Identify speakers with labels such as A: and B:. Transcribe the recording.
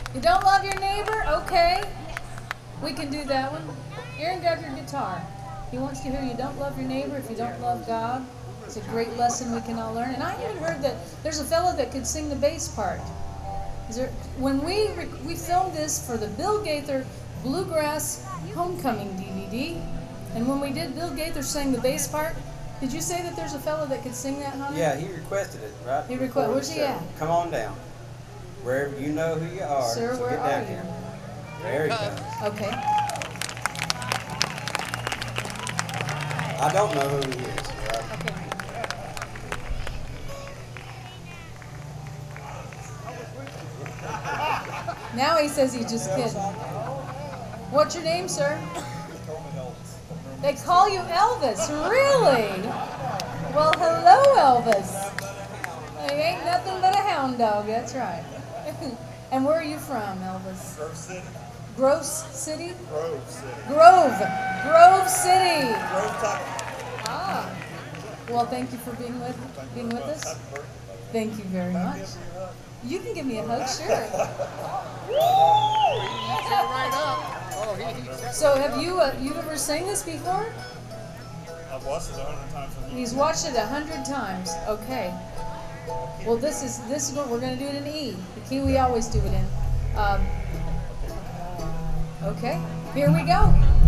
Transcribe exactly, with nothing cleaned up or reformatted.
A: You don't love your neighbor? Okay. We can do that one. Aaron, grab your guitar. He wants to hear you don't love your neighbor if you don't love God. It's a great lesson we can all learn. And I even heard that there's a fellow that could sing the bass part. Is there, when we we filmed this for the Bill Gaither Bluegrass Homecoming D V D, and when we did, Bill Gaither sang the bass part. Did you say that there's a fellow that could sing that, honey?
B: Yeah, he requested it, right?
A: He requested. Where's he at?
B: Come on down. Wherever you know who you are.
A: Sir,
B: so
A: where
B: get
A: are
B: down
A: you?
B: Here. There he comes.
A: Okay.
B: I don't know who he is. Right?
A: Okay. Now he says he's just kidding. What's your name, sir? They call you Elvis, really? Well, hello, Elvis. He ain't nothing but a hound dog, that's right. And where are you from, Elvis?
C: Grove City.
A: Grove City?
C: Grove City.
A: Grove. Grove City.
C: Grove, Texas.
A: Ah. Well, thank you for being with being with us. Thank you very much. You can give me a hug, sure. So, have you uh, you ever sang this before?
C: I've watched it a hundred times.
A: He's watched it a hundred times. Okay. Well, this is this is what we're going to do it in E. The key we always do it in. Um, okay. Here we go.